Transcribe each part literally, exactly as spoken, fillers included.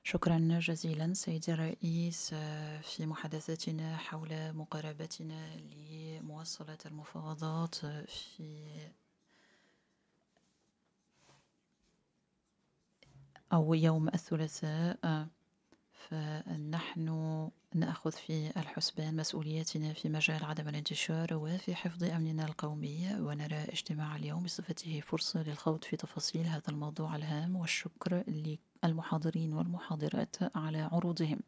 شكرا جزيلا سيدي الرئيس. آه، في محادثتنا حول مقاربتنا لمواصلة المفاوضات آه، في أو يوم الثلاثاء، آه، فنحن نأخذ في الحسبان مسؤولياتنا في مجال عدم الانتشار وفي حفظ أمننا القومي، ونرى اجتماع اليوم بصفته فرصة للخوض في تفاصيل هذا الموضوع الهام، والشكر للمحاضرين والمحاضرات على عروضهم.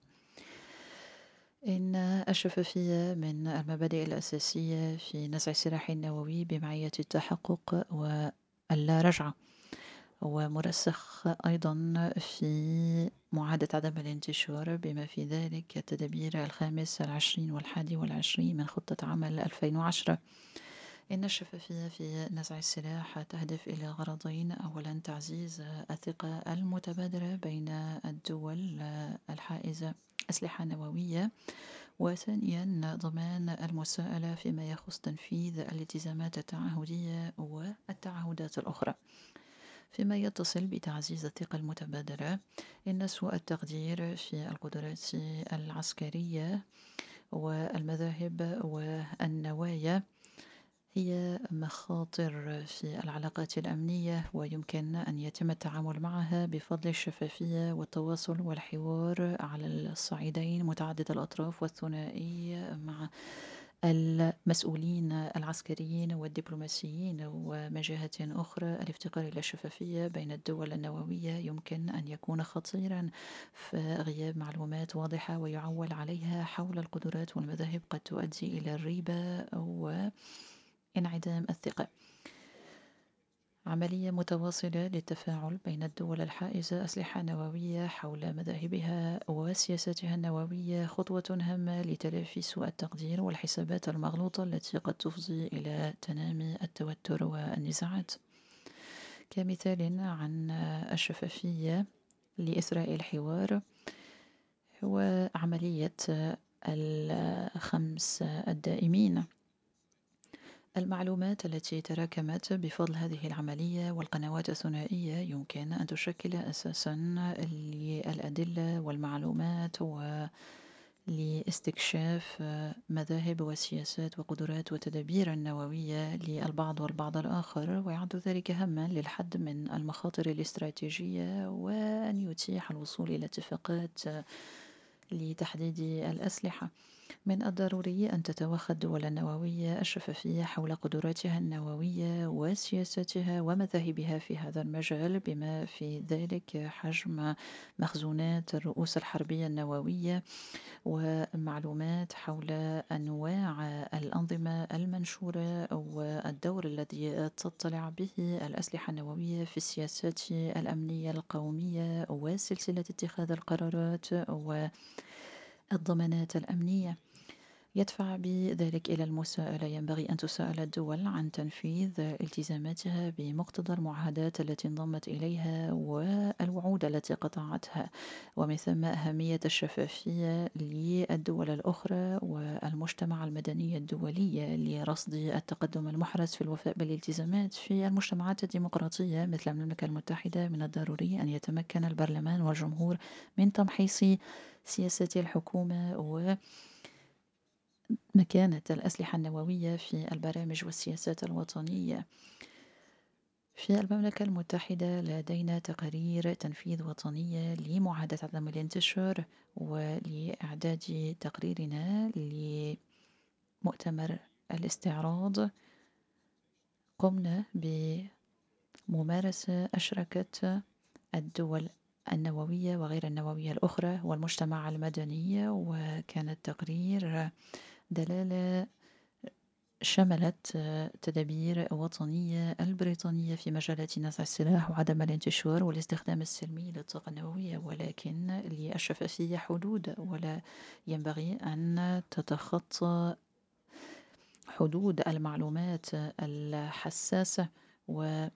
إن الشفافية من المبادئ الأساسية في نزع السلاح النووي بمعية التحقق واللا رجعة، ومرسخ أيضا في معاهدة عدم الانتشار بما في ذلك التدابير الخامس العشرين والحادي والعشرين من خطة عمل ألفين وعشرة. إن الشفافية في نزع السلاح تهدف إلى غرضين: أولا تعزيز الثقة المتبادلة بين الدول الحائزة أسلحة نووية، وثانيا ضمان المساءلة فيما يخص تنفيذ الالتزامات التعهدية والتعهدات الأخرى. فيما يتصل بتعزيز الثقة المتبادلة، إن سوء التقدير في القدرات العسكرية والمذاهب والنوايا هي مخاطر في العلاقات الأمنية، ويمكن أن يتم التعامل معها بفضل الشفافية والتواصل والحوار على الصعيدين متعدد الأطراف والثنائي مع المسؤولين العسكريين والدبلوماسيين. ومن جهة أخرى، الافتقار إلى الشفافية بين الدول النووية يمكن أن يكون خطيرا، فغياب معلومات واضحة ويعول عليها حول القدرات والمذاهب قد تؤدي إلى الريبة و انعدام الثقة. عملية متواصلة للتفاعل بين الدول الحائزة أسلحة نووية حول مذاهبها وسياستها النووية خطوة هامة لتلافي سوء التقدير والحسابات المغلوطة التي قد تفضي إلى تنامي التوتر والنزاعات. كمثال عن الشفافية لإثراء الحوار، هو عملية الخمس الدائمين. المعلومات التي تراكمت بفضل هذه العملية والقنوات الثنائية يمكن أن تشكل أساسا للأدلة والمعلومات ولاستكشاف مذاهب وسياسات وقدرات وتدابير النووية للبعض والبعض الآخر، ويعد ذلك هاما للحد من المخاطر الاستراتيجية، وأن يتيح الوصول إلى اتفاقات لتحديد الأسلحة. من الضروري أن تتوخى الدول النووية الشفافية حول قدراتها النووية وسياستها ومذاهبها في هذا المجال، بما في ذلك حجم مخزونات الرؤوس الحربية النووية، ومعلومات حول أنواع الأنظمة المنشورة والدور الذي تطلع به الأسلحة النووية في السياسات الأمنية القومية وسلسلة اتخاذ القرارات والضمانات الأمنية. يدفع بذلك إلى المساءلة. ينبغي أن تساءل الدول عن تنفيذ التزاماتها بمقتضى المعاهدات التي انضمت إليها والوعود التي قطعتها، ومن ثم أهمية الشفافية للدول الأخرى والمجتمع المدني الدولي لرصد التقدم المحرز في الوفاء بالالتزامات. في المجتمعات الديمقراطية مثل المملكة المتحدة، من الضروري أن يتمكن البرلمان والجمهور من تمحيص سياسات الحكومة و مكانة الأسلحة النووية في البرامج والسياسات الوطنية. في المملكة المتحدة لدينا تقارير تنفيذ وطنية لمعاهدة عدم الانتشار، ولإعداد تقريرنا لمؤتمر الاستعراض قمنا بممارسة أشركت الدول النووية وغير النووية الأخرى والمجتمع المدني، وكان التقرير دلالة شملت تدابير وطنية البريطانية في مجالات نزع السلاح وعدم الانتشار والاستخدام السلمي للطاقة النووية، ولكن للشفافية حدود، ولا ينبغي أن تتخطى حدود المعلومات الحساسة، ولا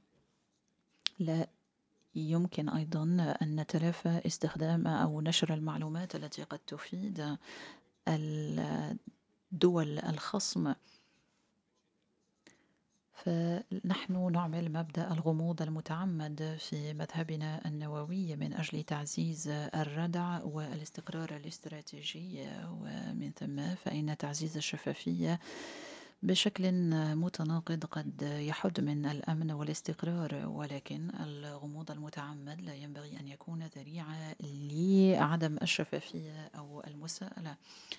يمكن أيضا أن نتلافى استخدام أو نشر المعلومات التي قد تفيد الدول الخصم. فنحن نعمل مبدأ الغموض المتعمد في مذهبنا النووي من أجل تعزيز الردع والاستقرار الاستراتيجي، ومن ثم فإن تعزيز الشفافية بشكل متناقض قد يحد من الأمن والاستقرار، ولكن الغموض المتعمد لا ينبغي أن يكون ذريعة لعدم الشفافية أو المساءلة.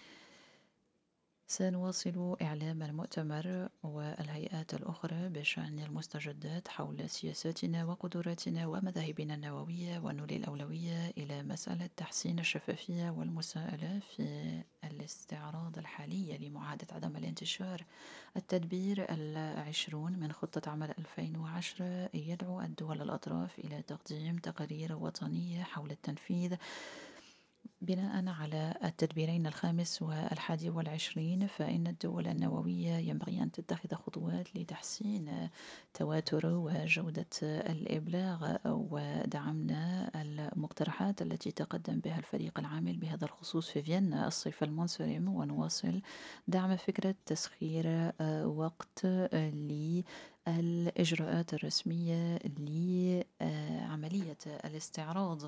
سنواصل إعلام المؤتمر والهيئات الأخرى بشأن المستجدات حول سياساتنا وقدراتنا ومذاهبنا النووية، ونولي الأولوية إلى مسألة تحسين الشفافية والمساءلة في الاستعراض الحالي لمعاهدة عدم الانتشار. التدبير العشرون من خطة عمل ألفين وعشرة يدعو الدول الأطراف إلى تقديم تقارير وطنية حول التنفيذ. بناء على التدبيرين الخامس والحادي والعشرين، فإن الدول النووية ينبغي أن تتخذ خطوات لتحسين تواتر وجودة الإبلاغ، ودعمنا المقترحات التي تقدم بها الفريق العامل بهذا الخصوص في فيينا الصيف المنصرم، ونواصل دعم فكرة تسخير وقت للإجراءات الرسمية لعملية الاستعراض.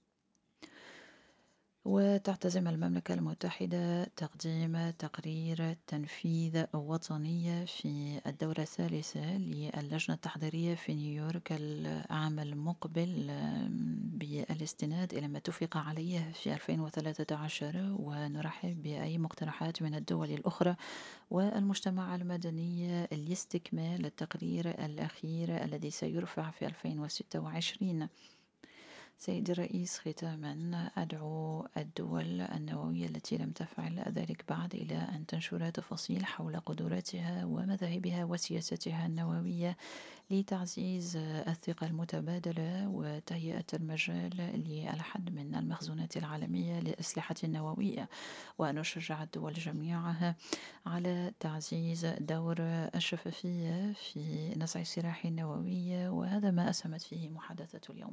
وتعتزم المملكة المتحدة تقديم تقرير تنفيذ وطني في الدورة الثالثة للجنة التحضيرية في نيويورك العام المقبل، بالاستناد إلى ما اتفق عليه في ألفين وثلاثة عشر، ونرحب بأي مقترحات من الدول الأخرى والمجتمع المدني لاستكمال التقرير الأخير الذي سيرفع في ألفين وستة وعشرين. سيد الرئيس، ختاما أدعو الدول النووية التي لم تفعل ذلك بعد إلى أن تنشر تفاصيل حول قدراتها ومذاهبها وسياستها النووية لتعزيز الثقة المتبادلة وتهيئة المجال للحد من المخزونات العالمية للأسلحة النووية، وأن نشجع الدول جميعها على تعزيز دور الشفافية في نزع السلاح النووي. وهذا ما أسهمت فيه محادثة اليوم.